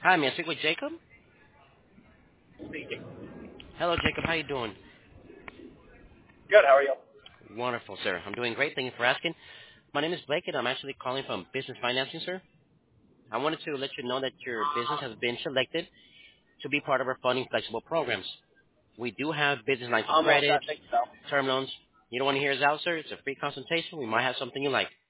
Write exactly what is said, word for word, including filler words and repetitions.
Hi, may I speak with Jacob? Speaking. Hello, Jacob. How you doing? Good. How are you? Wonderful, sir. I'm doing great. Thank you for asking. My name is Blake, and I'm actually calling from Business Financing, sir. I wanted to let you know that your business has been selected to be part of our funding flexible programs. We do have business lines of Almost. I credit, think so. term loans. You don't want to hear us out, sir? It's a free consultation. We might have something you like.